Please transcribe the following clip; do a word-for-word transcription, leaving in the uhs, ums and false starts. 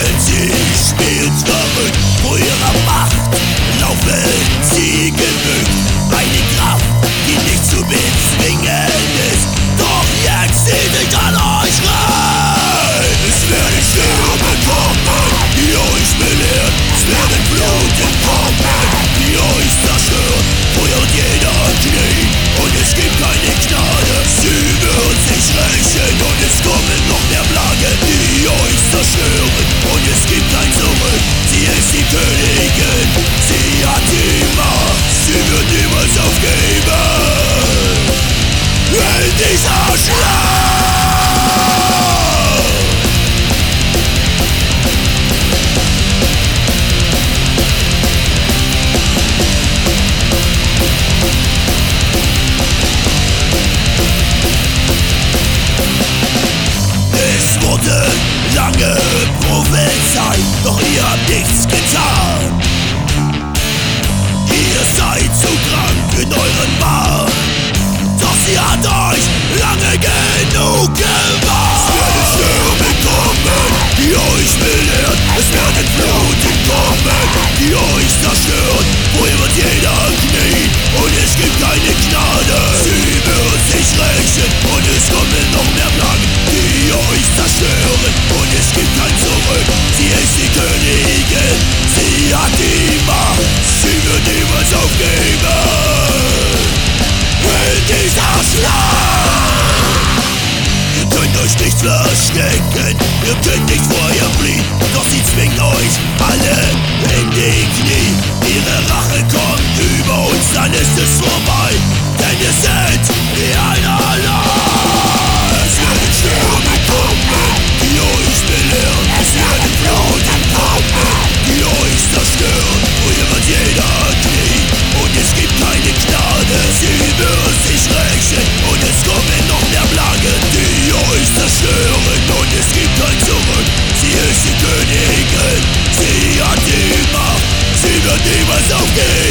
sie spielt verrückt, vor ihrer Macht laufen sie gebückt. Eine Kraft, die nicht zu bezwingen ist, doch jetzt zieht sich an euch rein. Es werden Stürme kommen, die euch belehrt, es werden Fluten kommen, die euch zerstören. Feuer und jeder kniet und es gibt keine Gnade. Sie wird sich rächen und es kommen noch mehr Plagen, die euch zerstören und es gibt kein Zurück. Sie ist die Königin, sie hat die Macht, sie wird niemals aufgeben in dieser Schlacht. Es wurde lange prophezeit, doch ihr habt nichts getan. Ihr seid zu krank in euren Wahn, doch sie hat euch lange genug gewarnt. Es werden Stürme kommen, die euch belehren, es werden Fluten kommen, die euch zerstören. Woher wird jeder knien und es gibt keine Gnade. Sie wird sich rächen und es kommen noch mehr Plagen, die euch zerstören und es gibt kein Zurück. Sie ist die Königin, sie hat die Macht, sie wird niemals aufgeben in dieser Schlacht. Ihr könnt euch nicht verstecken, ihr könnt nicht vor ihr fliehen, doch sie zwingt euch alle in die Knie. Ihre Rache kommt über uns, dann ist es vorbei, denn wir sind wie einer allein. Es werden Stürme kommen, die euch belehren, es werden Fluten kommen, die euch zerstören. Früher wird jeder knien und es gibt keine Gnade. Sie wird sich rächen und es kommen noch mehr Plagen, die euch zerstören und es gibt kein Zurück. Sie ist die Königin, sie hat die Macht, sie wird niemals aufgeben